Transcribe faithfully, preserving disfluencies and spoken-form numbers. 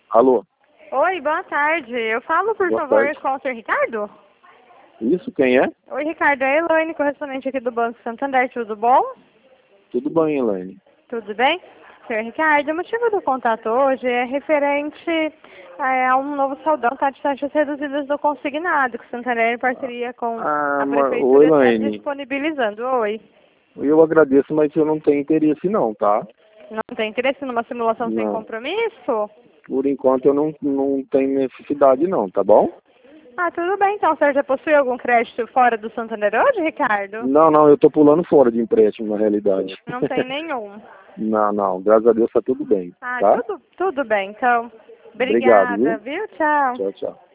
Alô? Oi, boa tarde. Eu falo, por Boa favor, tarde. com o senhor Ricardo? Isso, quem é? Oi, Ricardo. É a Elaine, correspondente aqui do Banco Santander. Tudo bom? Tudo bem, Elaine? Tudo bem? senhor Ricardo, o motivo do contato hoje é referente é, a um novo saldão, tá, de taxas reduzidas do consignado, que o Santander, em parceria com Ah, a mas, oi, Prefeitura, está Elaine. disponibilizando. Oi. Eu agradeço, mas eu não tenho interesse não, tá? Não tem interesse numa simulação sem Não. compromisso? Por enquanto eu não, não tenho necessidade não, tá bom? Ah, tudo bem. Então, o senhor já possui algum crédito fora do Santander hoje, Ricardo? Não, não, eu tô pulando fora de empréstimo, na realidade. Não tem nenhum. Não, não, graças a Deus tá tudo bem, Ah, tá? tudo, tudo bem, então. Obrigado, Obrigada, viu? viu? Tchau. Tchau, tchau.